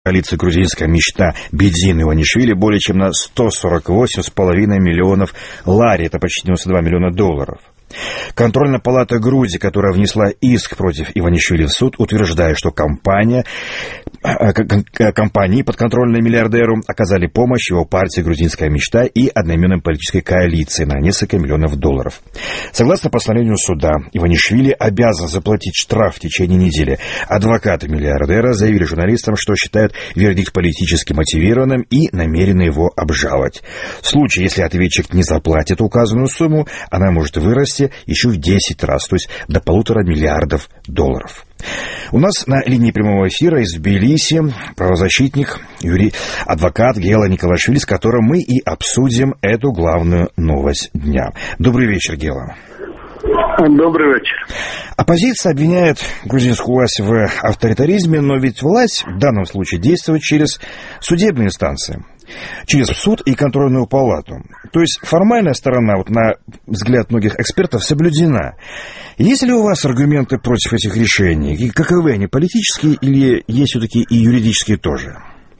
коалиции «Грузинская мечта» Бедзины Иванишвили более чем на 148,5 миллионов лари, это почти 92 миллиона долларов. Контрольная палата Грузии, которая внесла иск против Иванишвили в суд, утверждает, что компании, подконтрольные миллиардеру, оказали помощь его партии «Грузинская мечта» и одноименной политической коалиции на несколько миллионов долларов. Согласно постановлению суда, Иванишвили обязан заплатить штраф в течение недели. Адвокаты миллиардера заявили журналистам, что считают вердикт политически мотивированным и намерены его обжаловать. В случае, если ответчик не заплатит указанную сумму, она может вырасти еще в 10 раз, то есть до 1,5 миллиарда долларов. У нас на линии прямого эфира из Тбилиси правозащитник, адвокат Гела Николашвили, с которым мы и обсудим эту главную новость дня. Добрый вечер, Гела. Добрый вечер. Оппозиция обвиняет грузинскую власть в авторитаризме, но ведь власть в данном случае действует через судебные инстанции, через суд и контрольную палату. То есть формальная сторона, вот на взгляд многих экспертов, соблюдена. Есть ли у вас аргументы против этих решений? И каковы они, политические или есть все-таки и юридические тоже?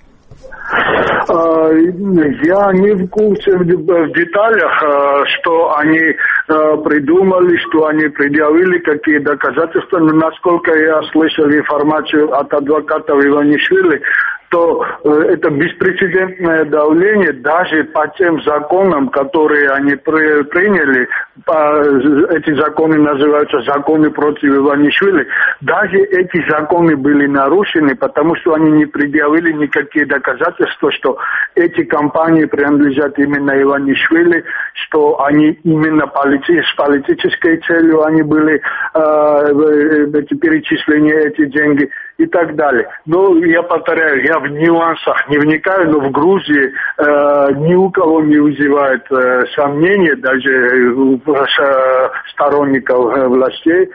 Я не в курсе в деталях, что они придумали, что они предъявили, какие доказательства. Но насколько я слышал информацию от адвоката Иванишвили, то это беспрецедентное давление даже по тем законам, которые они приняли. Эти законы называются законы против Иванишвили. Даже эти законы были нарушены, потому что они не предъявили никакие доказательства, что эти компании принадлежат именно Иванишвили, что они именно с политической целью они были эти перечисления, эти деньги и так далее. Но я повторяю, я в нюансах не вникаю, но в Грузии ни у кого не вызывает сомнения, даже у сторонников властей,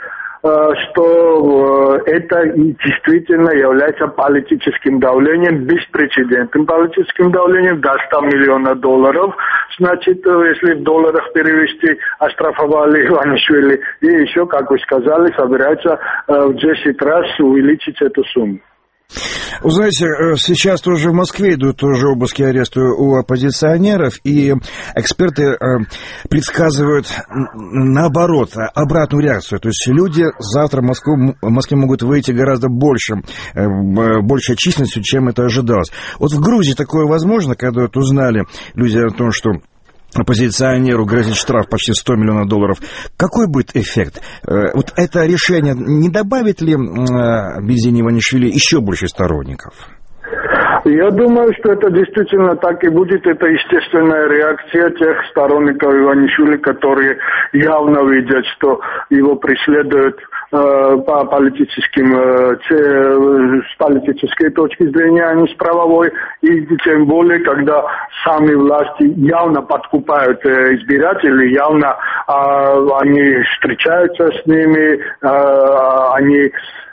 что это действительно является политическим давлением, беспрецедентным политическим давлением до 100 миллионов долларов. Значит, если в долларах перевести, оштрафовали Иванишвили. И еще, как вы сказали, собираются в 10 раз увеличить эту сумму. Вы знаете, сейчас тоже в Москве идут тоже обыски и аресты у оппозиционеров, и эксперты предсказывают, наоборот, обратную реакцию. То есть люди завтра в Москве могут выйти гораздо большей численностью, чем это ожидалось. Вот в Грузии такое возможно, когда вот узнали люди о том, что оппозиционеру грозит штраф почти 100 миллионов долларов. Какой будет эффект? Вот это решение не добавит ли Бедзине Иванишвили еще больше сторонников? Я думаю, что это действительно так и будет. Это естественная реакция тех сторонников Иванишвили, которые явно видят, что его преследуют по политическим, с политической точки зрения, а не с правовой. И тем более, когда сами власти явно подкупают избирателей, явно они встречаются с ними, они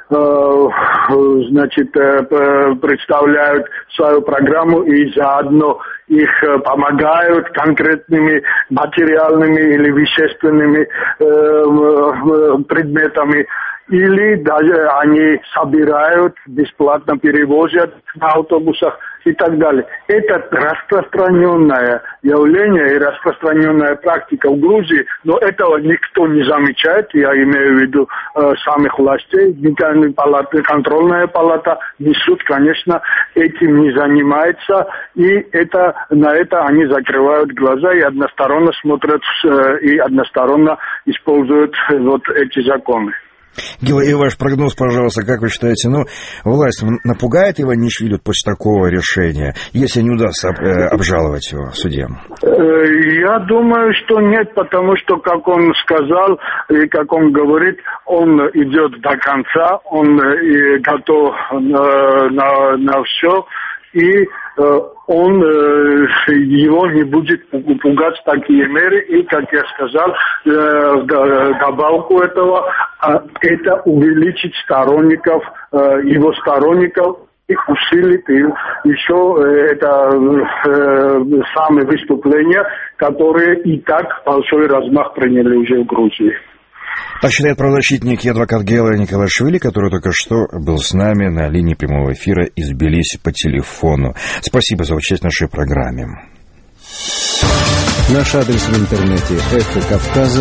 представляют свою программу и заодно их помогают конкретными материальными или вещественными предметами. Или даже они собирают, бесплатно перевозят на автобусах и так далее. Это распространенное явление и распространенная практика в Грузии, но этого никто не замечает, я имею в виду самих властей, контрольная палата, ни суд, конечно, этим не занимается, и на это они закрывают глаза и односторонно смотрят и односторонно используют вот эти законы. Гела, и ваш прогноз, пожалуйста, как вы считаете, власть напугает Иванишвили после такого решения, если не удастся обжаловать его в суде? Я думаю, что нет, потому что, как он сказал, и как он говорит, он идет до конца, он готов на все, и его не будет пугать такие меры, и, как я сказал, добавку этого, это увеличит его сторонников, и усилит еще это самые выступления, которые и так большой размах приняли уже в Грузии. Так считает правозащитник и адвокат Гела Николашвили, который только что был с нами на линии прямого эфира из Тбилиси по телефону. Спасибо за участие в нашей программе. Наш адрес в интернете — эхокавказа